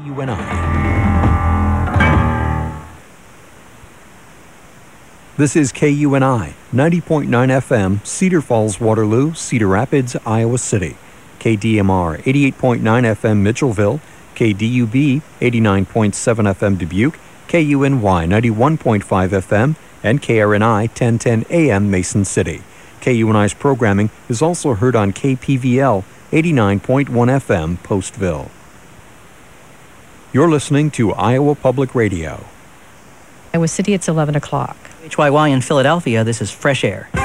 KUNI. This is KUNI, 90.9 FM, Cedar Falls, Waterloo, Cedar Rapids, Iowa City. KDMR, 88.9 FM, Mitchellville. KDUB, 89.7 FM, Dubuque. KUNY, 91.5 FM. And KRNI, 1010 AM, Mason City. KUNI's programming is also heard on KPVL, 89.1 FM, Postville. You're listening to Iowa Public Radio. Iowa City, it's 11 o'clock. HYY in Philadelphia, this is Fresh Air.